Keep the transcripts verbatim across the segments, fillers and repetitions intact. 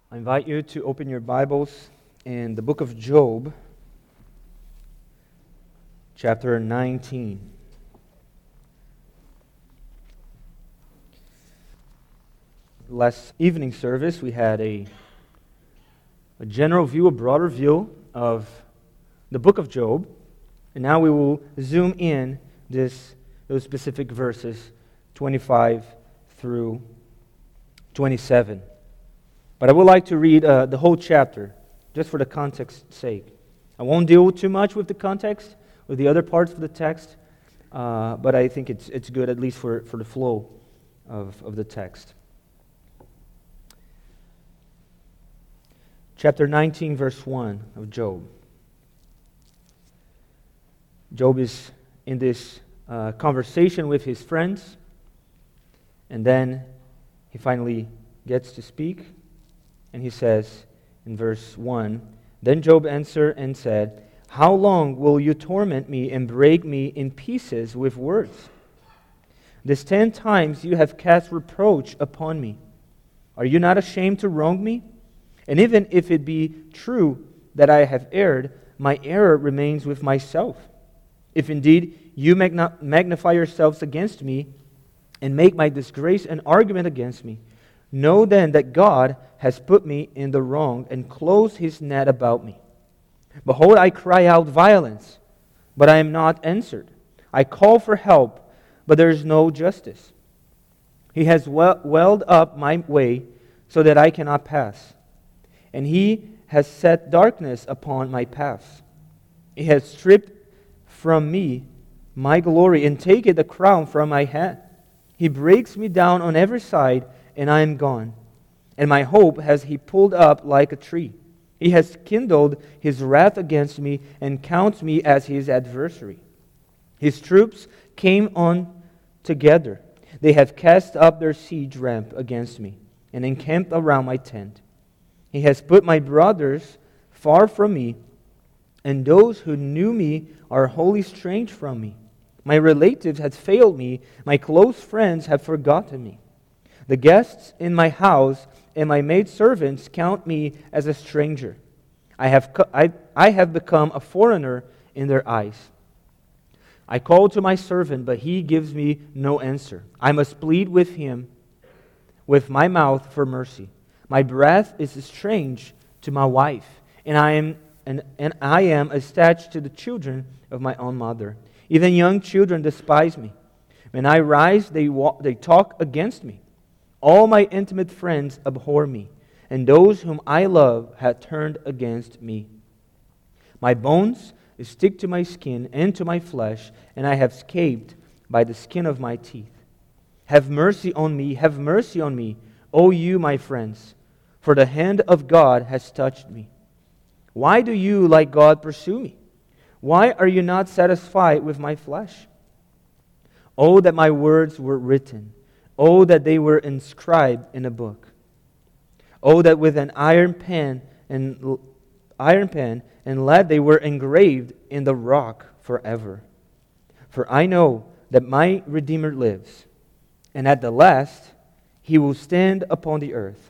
I invite you to open your Bibles in the book of Job, chapter nineteen. Last evening service, we had a, a general view, a broader view of the book of Job, and now we will zoom in this those specific verses, twenty-five through twenty-seven. But I would like to read uh, the whole chapter, just for the context's sake. I won't deal too much with the context, with the other parts of the text, uh, but I think it's it's good at least for, for the flow of, of the text. Chapter nineteen, verse one of Job. Job is in this uh, conversation with his friends, and then he finally gets to speak. And he says in verse one, "Then Job answered and said, 'How long will you torment me and break me in pieces with words? This ten times you have cast reproach upon me. Are you not ashamed to wrong me? And even if it be true that I have erred, my error remains with myself. If indeed you magna- magnify yourselves against me and make my disgrace an argument against me, know then that God has put me in the wrong and closed his net about me. Behold, I cry out violence, but I am not answered. I call for help, but there is no justice. He has welled up my way so that I cannot pass, and he has set darkness upon my paths. He has stripped from me my glory and taken the crown from my head. He breaks me down on every side, and I am gone. And my hope has he pulled up like a tree. He has kindled his wrath against me and counts me as his adversary. His troops came on together. They have cast up their siege ramp against me and encamped around my tent. He has put my brothers far from me, and those who knew me are wholly strange from me. My relatives have failed me. My close friends have forgotten me. The guests in my house and my maidservants count me as a stranger. I have, co- I, I have become a foreigner in their eyes. I call to my servant, but he gives me no answer. I must plead with him with my mouth for mercy. My breath is strange to my wife, and I am and, and I am attached to the children of my own mother. Even young children despise me. When I rise, they walk, they talk against me. All my intimate friends abhor me, and those whom I love have turned against me. My bones stick to my skin and to my flesh, and I have escaped by the skin of my teeth. Have mercy on me, have mercy on me, O you, my friends, for the hand of God has touched me. Why do you, like God, pursue me? Why are you not satisfied with my flesh? Oh, that my words were written. Oh, that they were inscribed in a book. Oh, that with an iron pen and iron pen and lead they were engraved in the rock forever. For I know that my Redeemer lives, and at the last he will stand upon the earth.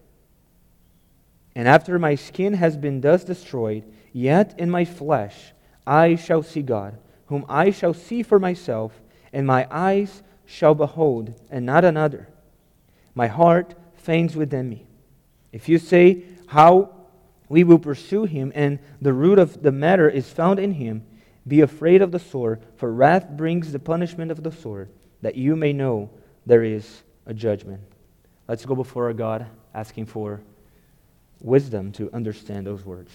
And after my skin has been thus destroyed, yet in my flesh I shall see God, whom I shall see for myself, and my eyes shall behold, and not another. My heart faints within me. If you say, how we will pursue him, and the root of the matter is found in him, be afraid of the sword, for wrath brings the punishment of the sword, that you may know there is a judgment. Let's go before our God, asking for wisdom to understand those words.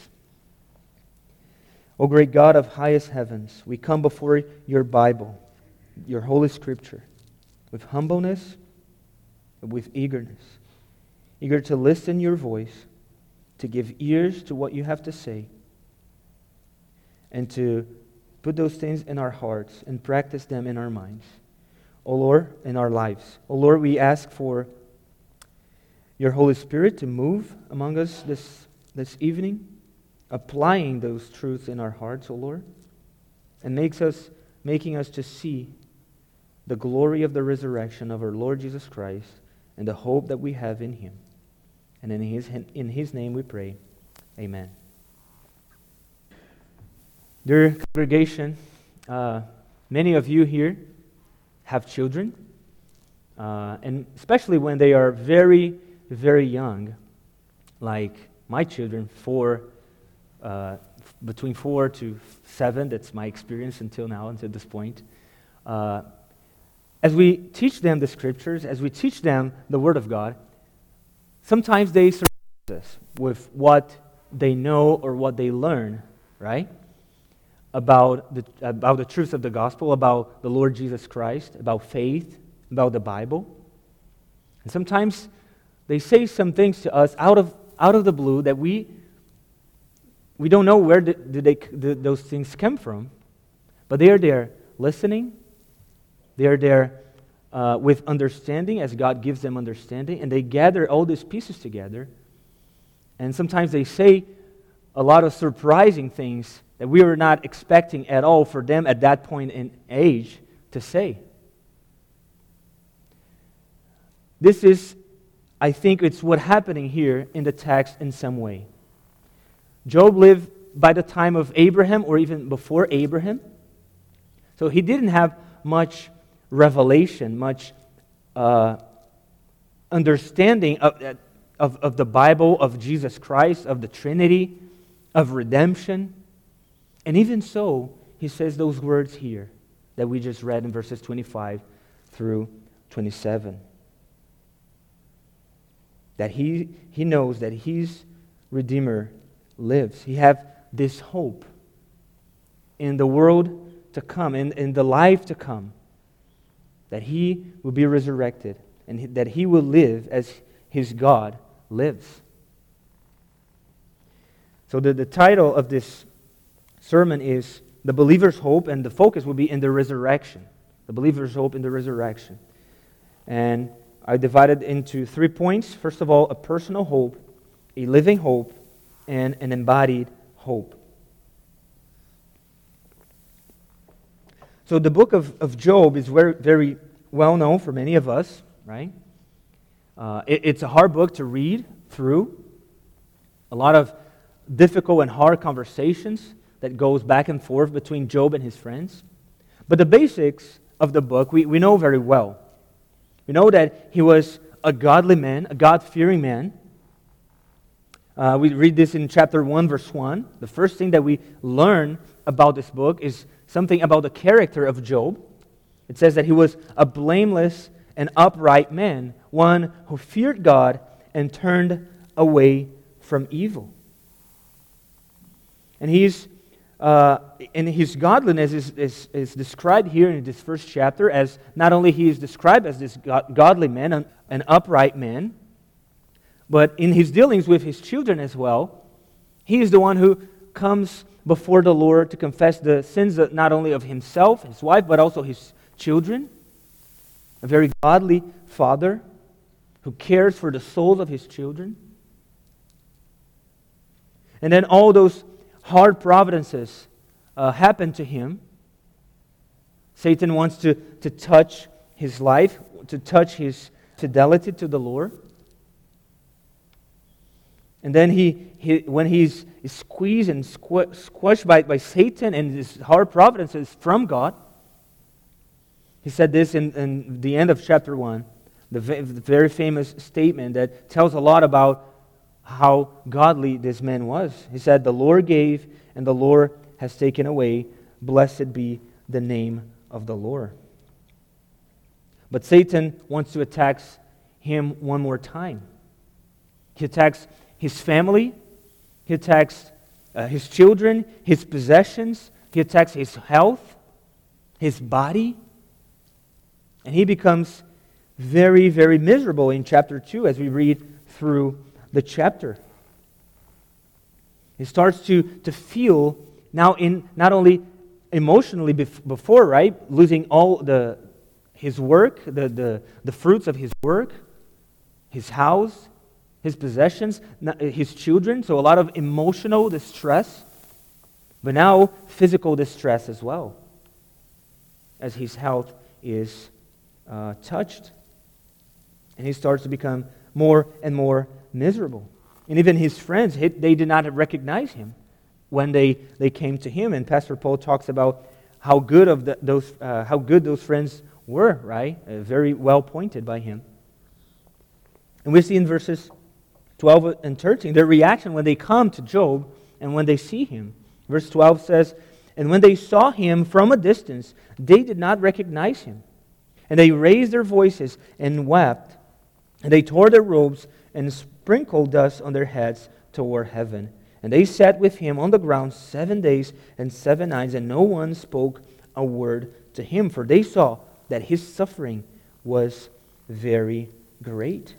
O great God of highest heavens, we come before your Bible, your Holy Scripture, with humbleness, with eagerness, eager to listen your voice, to give ears to what you have to say, and to put those things in our hearts and practice them in our minds. O Lord, in our lives. O Lord, we ask for your Holy Spirit to move among us this, this evening, applying those truths in our hearts, O Lord, and makes us, making us to see the glory of the resurrection of our Lord Jesus Christ and the hope that we have in him. And in His, in His name we pray. Amen. Dear congregation, uh, many of you here have children, uh, and especially when they are very, very young, like my children, four, uh, between four to seven. That's my experience until now, until this point. Uh, as we teach them the Scriptures, as we teach them the Word of God, sometimes they surprise us with what they know or what they learn, right? About the, about the truth of the gospel, about the Lord Jesus Christ, about faith, about the Bible. And sometimes they say some things to us out of out of the blue that we we don't know where did, did they, did those things come from. But they are there listening. They are there uh, with understanding as God gives them understanding. And they gather all these pieces together. And sometimes they say a lot of surprising things that we were not expecting at all for them at that point in age to say. This is, I think it's what's happening here in the text in some way. Job lived by the time of Abraham or even before Abraham. So he didn't have much revelation, much uh, understanding of, of, of the Bible, of Jesus Christ, of the Trinity, of redemption. And even so, he says those words here that we just read in verses twenty-five through twenty-seven. That he, he knows that his Redeemer lives. He has this hope in the world to come, in, in the life to come, that he will be resurrected and that he will live as his God lives. So the, the title of this sermon is The Believer's Hope, and the focus will be in the resurrection. The believer's hope in the resurrection. And I divided into three points. First of all, a personal hope, a living hope, and an embodied hope. So the book of, of Job is very, very well known for many of us, right? Uh, it, it's a hard book to read through. A lot of difficult and hard conversations that goes back and forth between Job and his friends. But the basics of the book we, we know very well. We know that he was a godly man, a God-fearing man. Uh, we read this in chapter one, verse one. The first thing that we learn about this book is something about the character of Job. It says that he was a blameless and upright man, one who feared God and turned away from evil. And he's Uh, and his godliness is, is, is described here in this first chapter as not only he is described as this god, godly man, an, an upright man, but in his dealings with his children as well, he is the one who comes before the Lord to confess the sins of, not only of himself, his wife, but also his children. A very godly father who cares for the souls of his children. And then all those hard providences uh, happen to him. Satan wants to, to touch his life, to touch his fidelity to the Lord. And then he, he when he's squeezed and squ- squashed by, by Satan and his hard providences from God, he said this in, in the end of chapter one, the, v- the very famous statement that tells a lot about how godly this man was. He said, "The Lord gave, and the Lord has taken away. Blessed be the name of the Lord." But Satan wants to attack him one more time. He attacks his family. He attacks uh, his children, his possessions. He attacks his health, his body. And he becomes very, very miserable in chapter two as we read through the chapter. He starts to, to feel now in not only emotionally bef- before, right, losing all the his work, the, the, the fruits of his work, his house, his possessions, his children, so a lot of emotional distress, but now physical distress as well, as his health is uh, touched. And he starts to become more and more miserable. And even his friends, they did not recognize him when they, they came to him. And Pastor Paul talks about how good of the, those uh, how good those friends were, right? Uh, very well pointed by him. And we see in verses twelve and thirteen their reaction when they come to Job and when they see him. Verse twelve says, "And when they saw him from a distance, they did not recognize him. And they raised their voices and wept. And they tore their robes and sprinkled dust on their heads toward heaven. And they sat with him on the ground seven days and seven nights, and no one spoke a word to him, for they saw that his suffering was very great."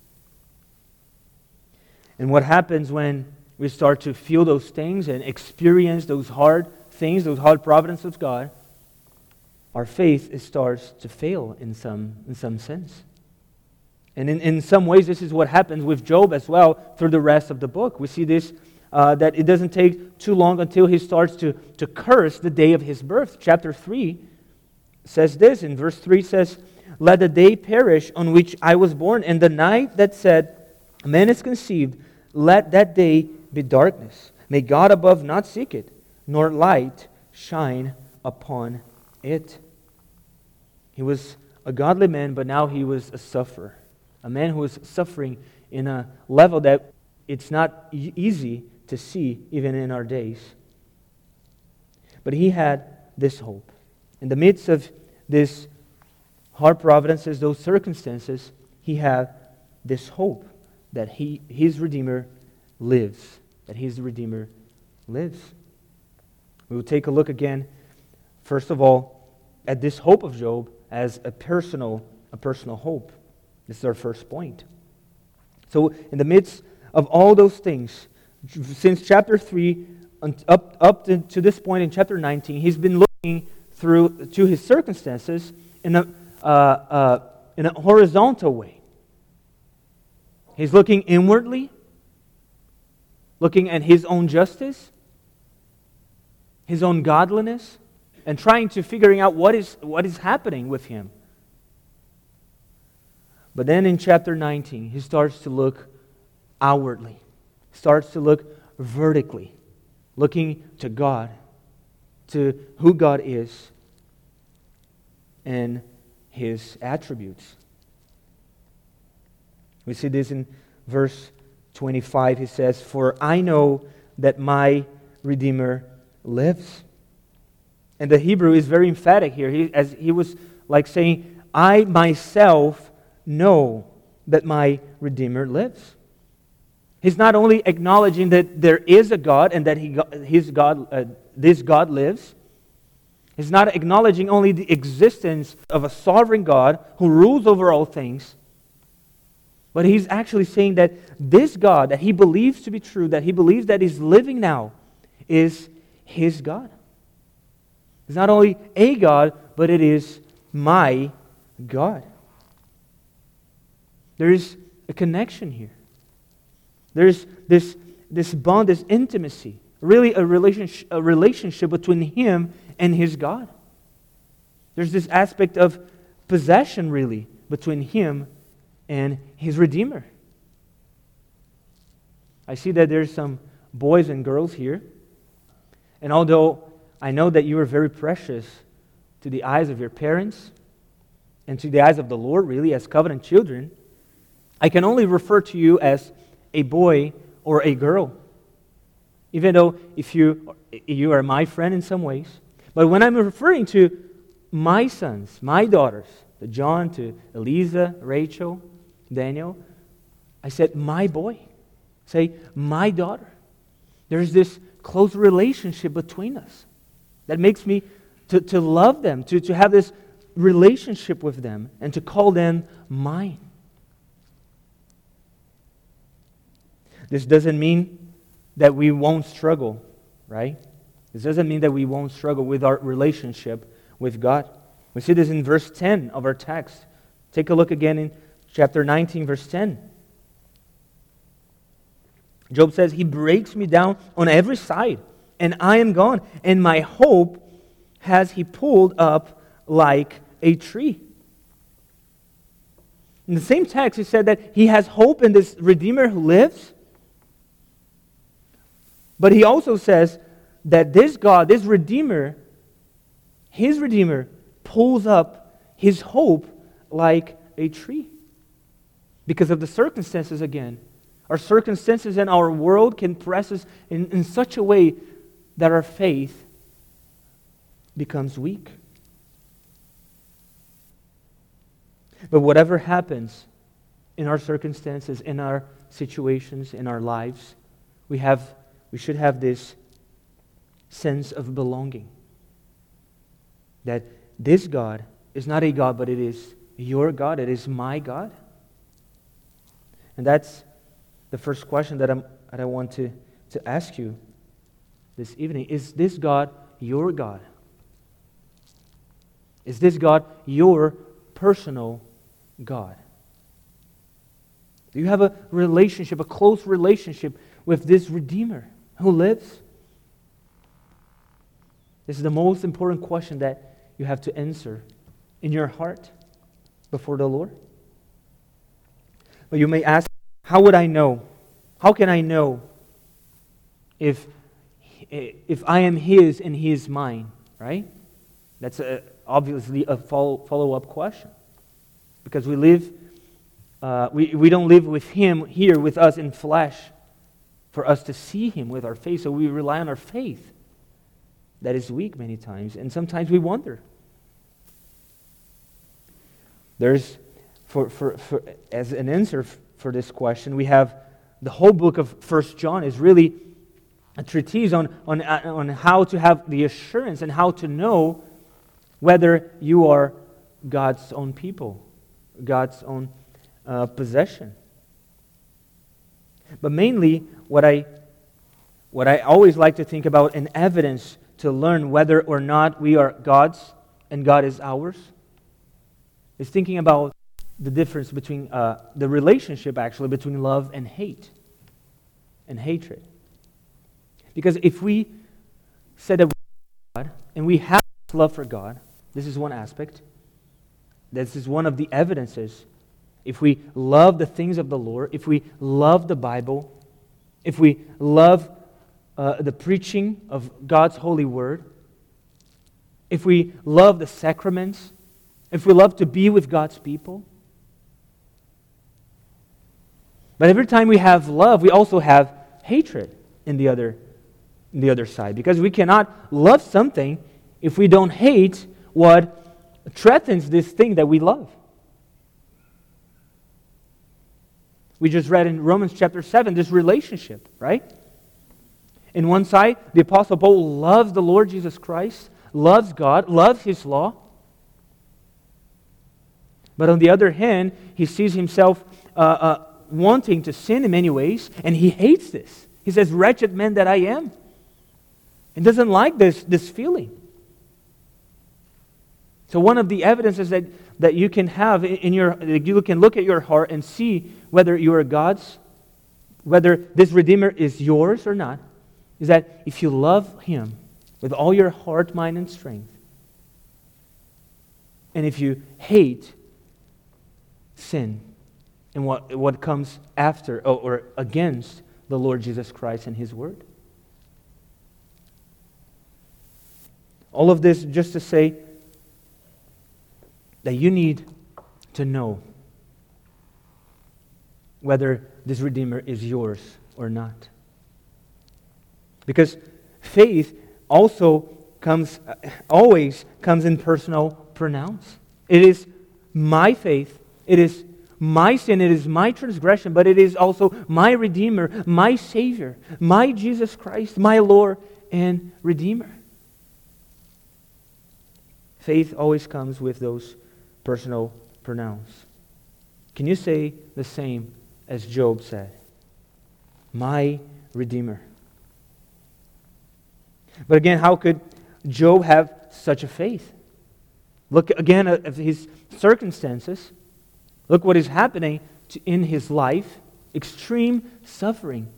And what happens when we start to feel those things and experience those hard things, those hard providence of God? Our faith it starts to fail in some, in some sense. And in, in some ways, this is what happens with Job as well through the rest of the book. We see this, uh, that it doesn't take too long until he starts to, to curse the day of his birth. Chapter three says this, in verse three says, "Let the day perish on which I was born, and the night that said, man is conceived, let that day be darkness. May God above not seek it, nor light shine upon it." He was a godly man, but now he was a sufferer. A man who was suffering in a level that it's not e- easy to see even in our days. But he had this hope. In the midst of this hard providences, those circumstances, he had this hope that he, his Redeemer lives. That his Redeemer lives. We will take a look again, first of all, at this hope of Job as a personal, a personal hope. This is our first point. So, in the midst of all those things, since chapter three up, up to, to this point in chapter nineteen, he's been looking through to his circumstances in a, uh, uh, in a horizontal way. He's looking inwardly, looking at his own justice, his own godliness, and trying to figuring out what is what is happening with him. But then in chapter nineteen, he starts to look outwardly, starts to look vertically, looking to God, to who God is, and His attributes. We see this in verse twenty-five. He says, "For I know that my Redeemer lives." And the Hebrew is very emphatic here. He, as he was like saying, "I myself know that my Redeemer lives." He's not only acknowledging that there is a God and that he, his God, uh, this God lives. He's not acknowledging only the existence of a sovereign God who rules over all things. But he's actually saying that this God that he believes to be true, that he believes that is living now, is his God. It's not only a God, but it is my God. There is a connection here. There is this, this bond, this intimacy, really a relationship, a relationship between him and his God. There's this aspect of possession, really, between him and his Redeemer. I see that there's some boys and girls here. And although I know that you are very precious to the eyes of your parents and to the eyes of the Lord, really, as covenant children, I can only refer to you as a boy or a girl. Even though if you, you are my friend in some ways. But when I'm referring to my sons, my daughters, to John, to Eliza, Rachel, Daniel, I said, my boy. Say, my daughter. There's this close relationship between us that makes me to, to love them, to, to have this relationship with them, and to call them mine. This doesn't mean that we won't struggle, right? This doesn't mean that we won't struggle with our relationship with God. We see this in verse ten of our text. Take a look again in chapter nineteen, verse ten. Job says, "He breaks me down on every side, and I am gone, and my hope has he pulled up like a tree." In the same text, he said that he has hope in this Redeemer who lives. But he also says that this God, this Redeemer, his Redeemer, pulls up his hope like a tree. Because of the circumstances again. Our circumstances and our world can press us in, in such a way that our faith becomes weak. But whatever happens in our circumstances, in our situations, in our lives, we have, we should have this sense of belonging. That this God is not a God, but it is your God, it is my God. And that's the first question that, I'm, that I want to, to ask you this evening. Is this God your God? Is this God your personal God? Do you have a relationship, a close relationship with this Redeemer who lives? This is the most important question that you have to answer in your heart before the Lord. But you may ask, how would I know? How can I know if, if I am His and He is mine, right? That's a, obviously a follow, follow-up question. Because we live, uh, we, we don't live with Him here with us in flesh for us to see Him with our faith, so we rely on our faith. That is weak many times, and sometimes we wonder. There's, for, for, for as an answer for this question, we have the whole book of First John is really a treatise on, on, on how to have the assurance and how to know whether you are God's own people, God's own uh, possession. But mainly, what I, what I always like to think about in evidence to learn whether or not we are God's and God is ours is thinking about the difference between uh, the relationship actually between love and hate and hatred. Because if we said that we are God and we have love for God, this is one aspect. This is one of the evidences. If we love the things of the Lord, if we love the Bible, if we love uh, the preaching of God's holy word, if we love the sacraments, if we love to be with God's people. But every time we have love, we also have hatred in the other, in the other side. Because we cannot love something if we don't hate what threatens this thing that we love. We just read in Romans chapter seven this relationship, right? In one side, the Apostle Paul loves the Lord Jesus Christ, loves God, loves His law. But on the other hand, he sees himself uh, uh, wanting to sin in many ways, and he hates this. He says, "Wretched man that I am." He doesn't like this, this feeling. So one of the evidences that, that you can have in your, you can look at your heart and see whether you are God's, whether this Redeemer is yours or not, is that if you love Him with all your heart, mind, and strength, and if you hate sin and what, what comes after or, or against the Lord Jesus Christ and His Word. All of this just to say that you need to know whether this Redeemer is yours or not. Because faith also comes, always comes in personal pronouns. It is my faith, it is my sin, it is my transgression, but it is also my Redeemer, my Savior, my Jesus Christ, my Lord and Redeemer. Faith always comes with those personal pronouns. Can you say the same as Job said? My Redeemer. But again, how could Job have such a faith? Look again at his circumstances. Look what is happening to, in his life. Extreme suffering.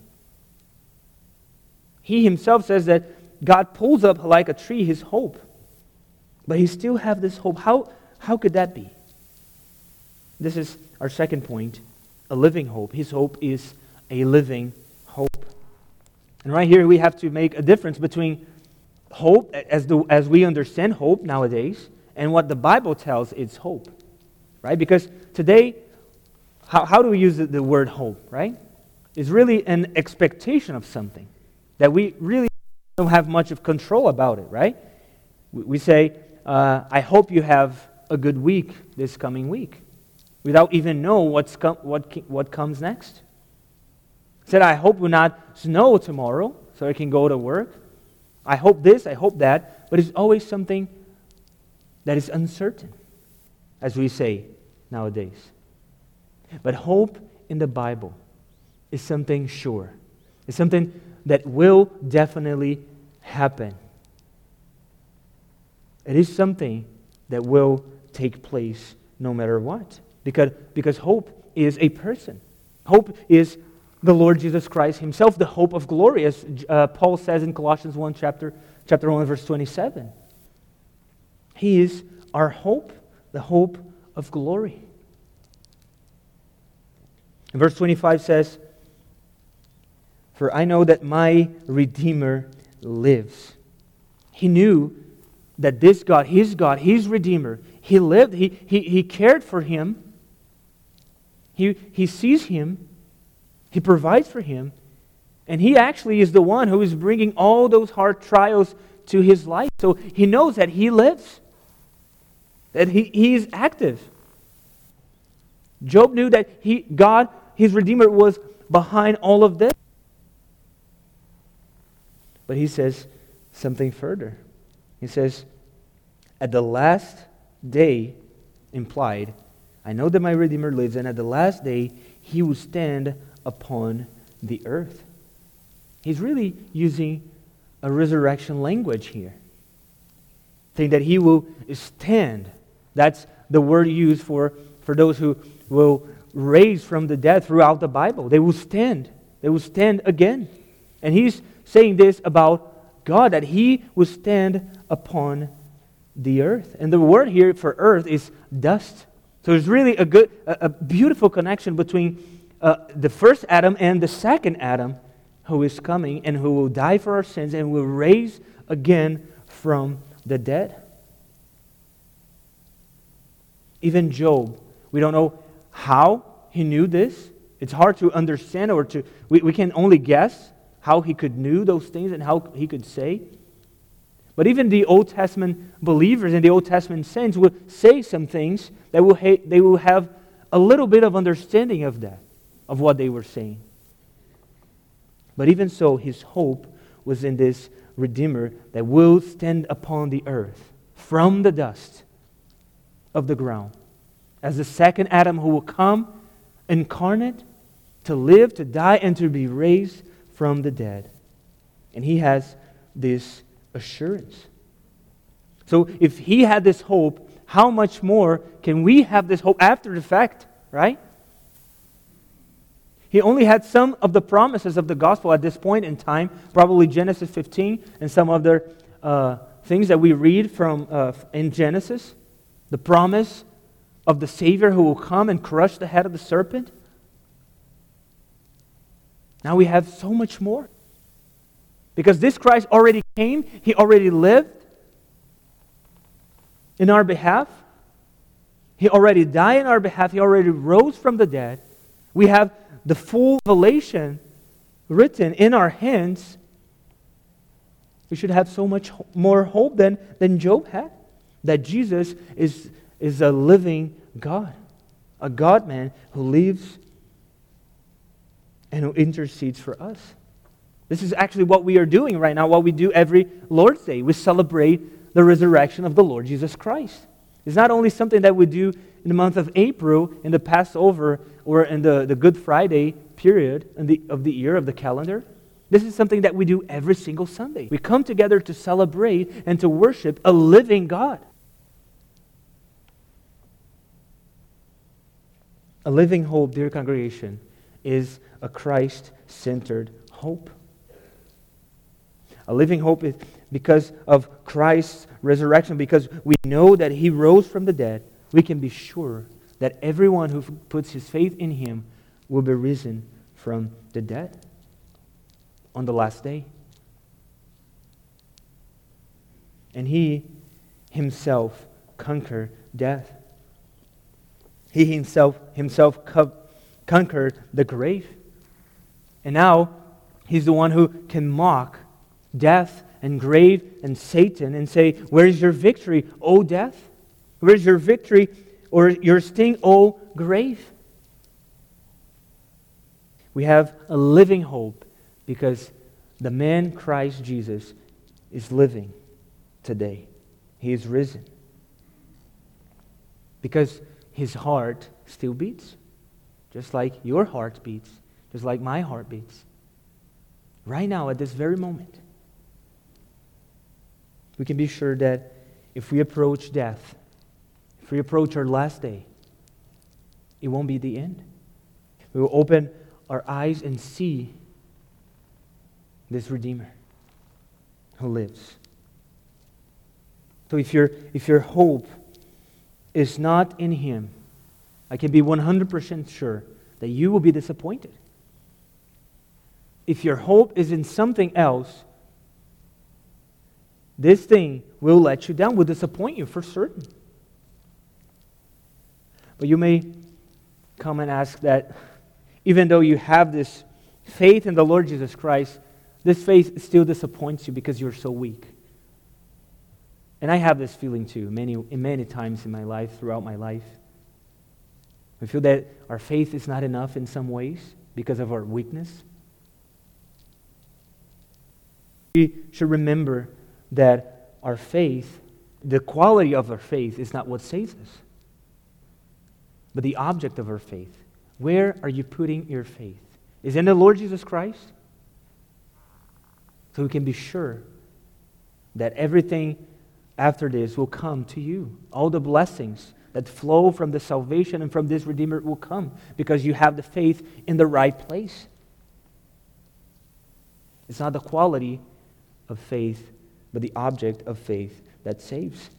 He himself says that God pulls up like a tree his hope. But he still has this hope. How, how could that be? This is our second point, a living hope. His hope is a living hope. And right here we have to make a difference between hope, as, the, as we understand hope nowadays, and what the Bible tells is hope. Right? Because today, how, how do we use the, the word hope, right? It's really an expectation of something that we really don't have much of control about it, right? We, we say, uh, I hope you have a good week this coming week, without even know what's com- what, what comes next. Said, I hope it will not snow tomorrow so I can go to work. I hope this, I hope that, but it's always something that is uncertain, as we say nowadays. But hope in the Bible is something sure. It's something that will definitely happen. It is something that will take place no matter what. Because, because hope is a person. Hope is the Lord Jesus Christ himself, the hope of glory, as uh, Paul says in Colossians one, chapter, chapter one, verse twenty-seven. He is our hope, the hope of glory. And verse twenty-five says, for I know that my Redeemer lives. He knew that this God, his God, his Redeemer, he lived, he, he, he cared for him. He, he sees him, he provides for him, and he actually is the one who is bringing all those hard trials to his life. So he knows that he lives, that he, he is active. Job knew that he, God, his Redeemer, was behind all of this. But he says something further. He says, at the last day, implied, I know that my Redeemer lives, and at the last day, he will stand upon the earth. He's really using a resurrection language here. Saying that he will stand. That's the word used for, for those who will raise from the dead throughout the Bible. They will stand. They will stand again. And he's saying this about God, that he will stand upon the earth. And the word here for earth is dust. So there's really a good, a, a beautiful connection between uh, the first Adam and the second Adam, who is coming and who will die for our sins and will raise again from the dead. Even Job, we don't know how he knew this. It's hard to understand, or to we, we can only guess how he could knew those things and how he could say. But even the Old Testament believers and the Old Testament saints will say some things that will ha- they will have a little bit of understanding of that, of what they were saying. But even so, his hope was in this Redeemer that will stand upon the earth from the dust of the ground as the second Adam, who will come incarnate to live, to die, and to be raised from the dead. And he has this assurance. So if he had this hope, how much more can we have this hope after the fact, right? He only had some of the promises of the gospel at this point in time, probably Genesis fifteen and some other uh, things that we read from uh, in Genesis. The promise of the Savior who will come and crush the head of the serpent. Now we have so much more. Because this Christ already came, he already lived in our behalf. He already died in our behalf. He already rose from the dead. We have the full revelation written in our hands. We should have so much more hope than, than Job had. That Jesus is, is a living God. A God-man who lives and who intercedes for us. This is actually what we are doing right now, what we do every Lord's Day. We celebrate the resurrection of the Lord Jesus Christ. It's not only something that we do in the month of April, in the Passover, or in the, the Good Friday period in the, of the year, of the calendar. This is something that we do every single Sunday. We come together to celebrate and to worship a living God. A living hope, dear congregation, is a Christ-centered hope. A living hope is because of Christ's resurrection, because we know that he rose from the dead. We can be sure that everyone who puts his faith in him will be risen from the dead on the last day. And he himself conquered death. He himself himself co- conquered the grave. And now he's the one who can mock death and grave and Satan and say, "Where is your victory, O death? Where is your victory or your sting, O grave?" We have a living hope because the man Christ Jesus is living today. He is risen. Because his heart still beats, just like your heart beats, just like my heart beats. Right now, at this very moment, we can be sure that if we approach death, if we approach our last day, it won't be the end. We will open our eyes and see this Redeemer who lives. So if your if your hope is not in Him, I can be one hundred percent sure that you will be disappointed. If your hope is in something else, this thing will let you down, will disappoint you for certain. But you may come and ask that even though you have this faith in the Lord Jesus Christ, this faith still disappoints you because you're so weak. And I have this feeling too, many, many times in my life, throughout my life. We feel that our faith is not enough in some ways because of our weakness. We should remember that our faith, the quality of our faith is not what saves us, but the object of our faith. Where are you putting your faith? Is it in the Lord Jesus Christ? So we can be sure that everything after this will come to you. All the blessings that flow from the salvation and from this Redeemer will come because you have the faith in the right place. It's not the quality of faith, but the object of faith that saves.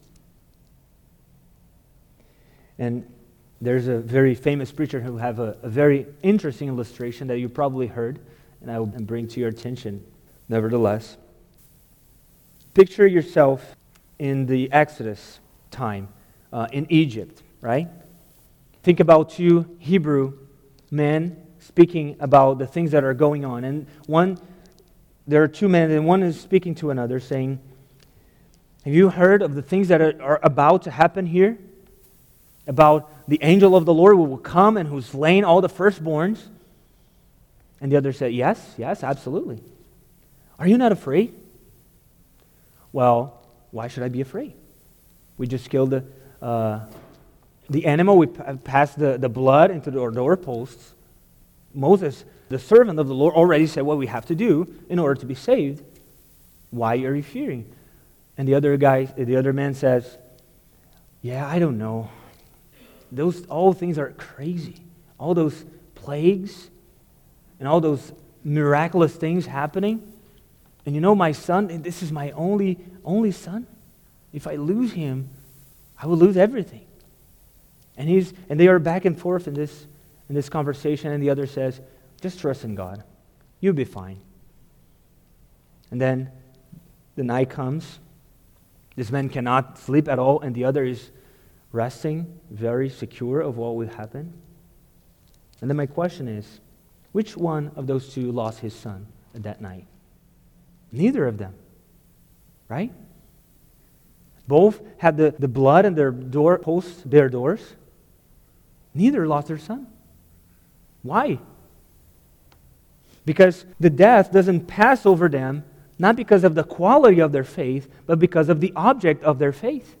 And there's a very famous preacher who have a, a very interesting illustration that you probably heard, and I will bring to your attention nevertheless. Picture yourself in the Exodus time uh, in Egypt, right? Think about two Hebrew men speaking about the things that are going on. And one, there are two men, and one is speaking to another saying, "Have you heard of the things that are, are about to happen here? About the angel of the Lord who will come and who's slain all the firstborns?" And the other said, "Yes, yes, absolutely." "Are you not afraid?" "Well, why should I be afraid? We just killed the uh, the animal. We p- passed the, the blood into the doorposts. Moses, the servant of the Lord, already said what we have to do in order to be saved. Why are you fearing?" And the other guy, the other man says, "Yeah, I don't know. Those all things are crazy. All those plagues and all those miraculous things happening. And you know, my son, this is my only only son. If I lose him, I will lose everything." And he's and they are back and forth in this in this conversation, and the other says, "Just trust in God. You'll be fine." And then the night comes. This man cannot sleep at all, and the other is resting, very secure of what will happen. And then my question is, which one of those two lost his son at that night? Neither of them, right? Both had the, the blood in their door posts, their doors. Neither lost their son. Why? Because the death doesn't pass over them, not because of the quality of their faith, but because of the object of their faith.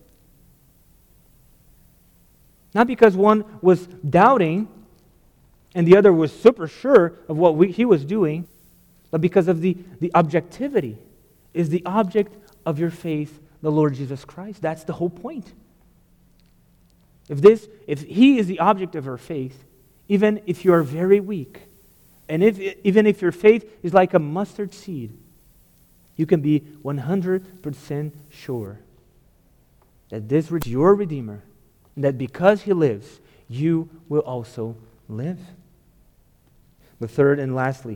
Not because one was doubting and the other was super sure of what we, he was doing, but because of the, the objectivity. Is the object of your faith the Lord Jesus Christ? That's the whole point. If this, if He is the object of our faith, even if you are very weak, and if even if your faith is like a mustard seed, you can be one hundred percent sure that this is your Redeemer, and that because He lives, you will also live. The third and lastly,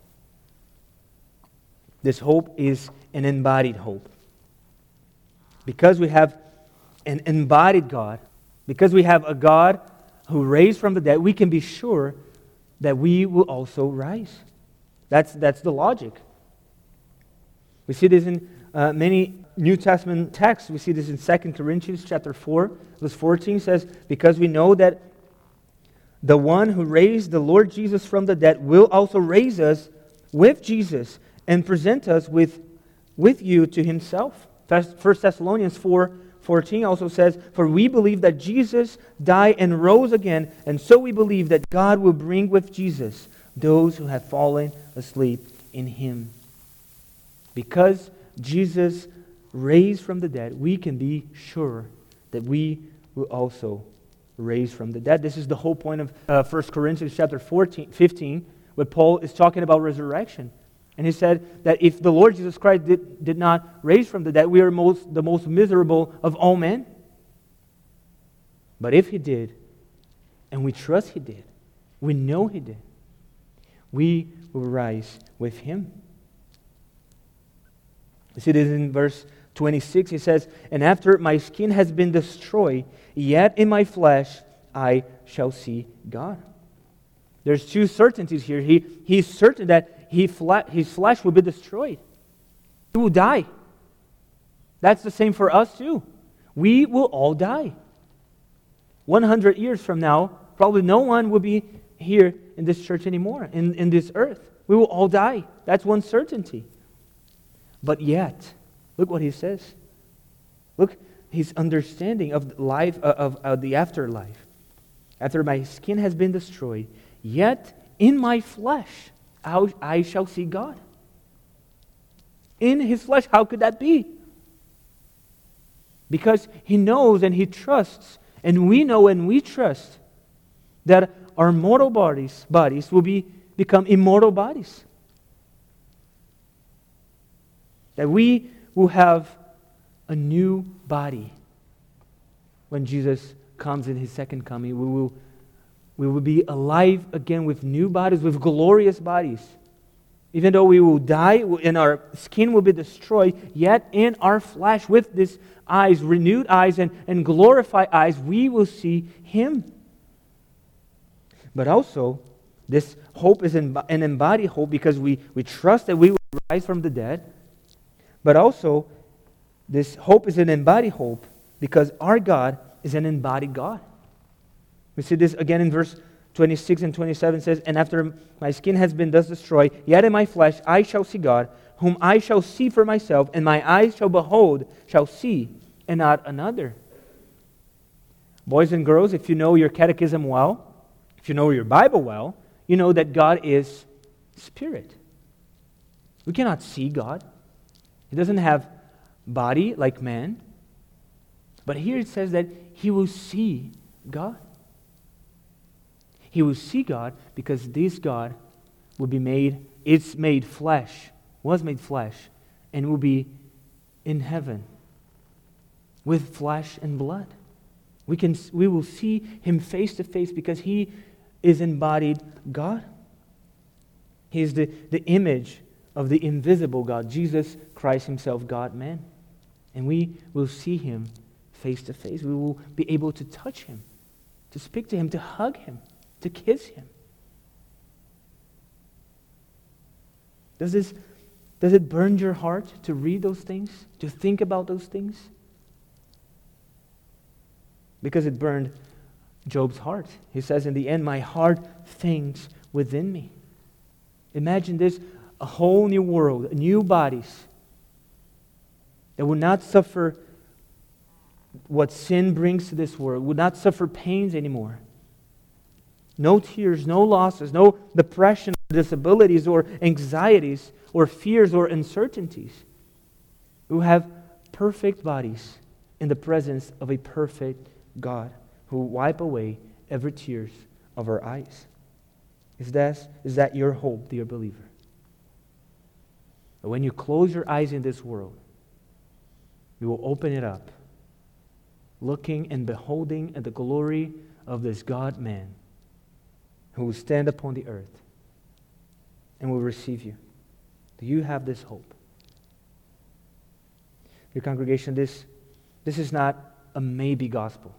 this hope is an embodied hope. Because we have an embodied God, because we have a God who raised from the dead, we can be sure that we will also rise. That's, that's the logic. We see this in uh, many New Testament texts. We see this in Second Corinthians chapter four, verse fourteen says, because we know that the one who raised the Lord Jesus from the dead will also raise us with Jesus and present us with, with you to himself. First Thessalonians four fourteen also says, for we believe that Jesus died and rose again, and so we believe that God will bring with Jesus those who have fallen asleep in him. Because Jesus raised from the dead, we can be sure that we will also raise from the dead. This is the whole point of uh, First Corinthians chapter fourteen, fifteen, where Paul is talking about resurrection. And he said that if the Lord Jesus Christ did, did not raise from the dead, we are most, the most miserable of all men. But if he did, and we trust he did, we know he did, we will rise with him. You see this in verse twenty-six. He says, and after my skin has been destroyed, yet in my flesh I shall see God. There's two certainties here. He, he's certain that he fle- his flesh will be destroyed. He will die. That's the same for us too. We will all die. one hundred years from now, probably no one will be here in this church anymore, in, in this earth. We will all die. That's one certainty. But yet, look what he says. Look, his understanding of life, uh, of, of the afterlife. After my skin has been destroyed, yet in my flesh I shall see God. In his flesh, how could that be? Because he knows and he trusts, and we know and we trust that our mortal bodies, bodies will be become immortal bodies. That we will have a new body when Jesus comes in his second coming. We will, we will be alive again with new bodies, with glorious bodies. Even though we will die and our skin will be destroyed, yet in our flesh, with these eyes, renewed eyes and, and glorified eyes, we will see him. But also, this hope is an embodied hope because we, we trust that we will rise from the dead. But also, this hope is an embodied hope because our God is an embodied God. We see this again in verse twenty-six and twenty-seven says, and after my skin has been thus destroyed, yet in my flesh I shall see God, whom I shall see for myself, and my eyes shall behold, shall see, and not another. Boys and girls, if you know your catechism well, if you know your Bible well, you know that God is spirit. We cannot see God. He doesn't have body like man. But here it says that he will see God. He will see God because this God will be made, it's made flesh, was made flesh, and will be in heaven with flesh and blood. We can, we will see him face to face because he is embodied God. He is the, the image of the invisible God, Jesus Christ himself, God-man. And we will see him face to face. We will be able to touch him, to speak to him, to hug him, to kiss him. Does this, does it burn your heart to read those things, to think about those things? Because it burned Job's heart. He says in the end, my heart thinks within me. Imagine this, a whole new world, new bodies that will not suffer what sin brings to this world, will not suffer pains anymore. No tears, no losses, no depression, disabilities, or anxieties, or fears, or uncertainties. We will have perfect bodies in the presence of a perfect God who will wipe away every tears of our eyes. Is that, is that your hope, dear believer? But when you close your eyes in this world, you will open it up, looking and beholding at the glory of this God-man who will stand upon the earth and will receive you. Do you have this hope? Dear congregation, this, this is not a maybe gospel.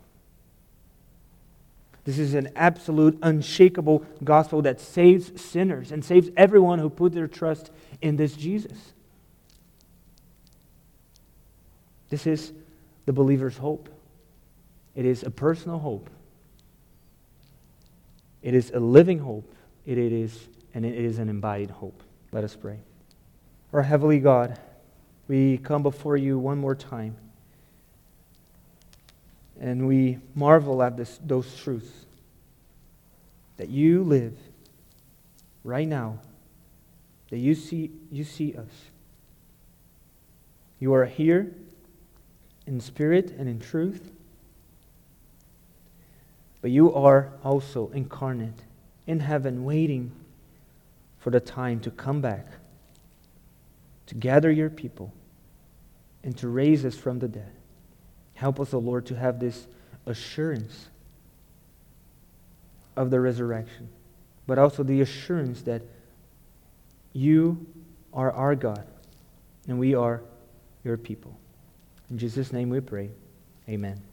This is an absolute, unshakable gospel that saves sinners and saves everyone who put their trust in this Jesus. This is the believer's hope. It is a personal hope. It is a living hope. It, it is, and it is an embodied hope. Let us pray. Our heavenly God, we come before you one more time, and we marvel at this, those truths, that you live right now, that you see, you see us. You are here in spirit and in truth, but you are also incarnate in heaven, waiting for the time to come back, to gather your people, and to raise us from the dead. Help us, O Lord, to have this assurance of the resurrection, but also the assurance that you are our God, and we are your people. In Jesus' name we pray. Amen.